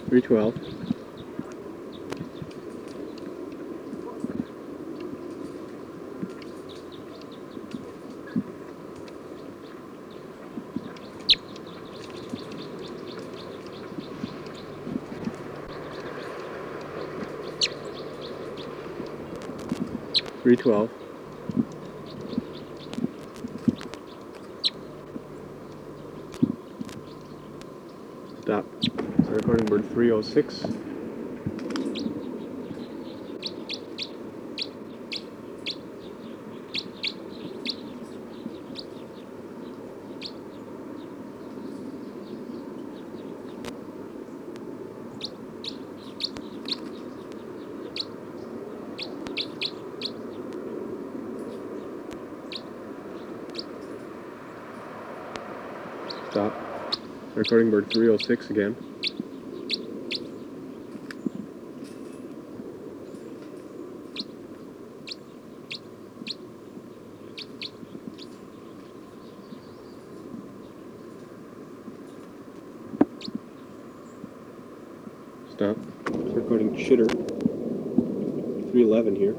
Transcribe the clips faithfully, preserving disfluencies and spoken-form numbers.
three twelve. three twelve. Stop. Start recording bird three oh six. Stop. Recording bird three oh six again. Stop. Recording chitter. three eleven here.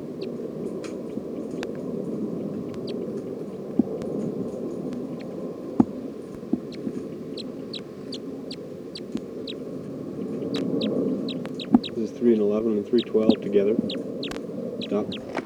This is three and eleven and three twelve together. Stop.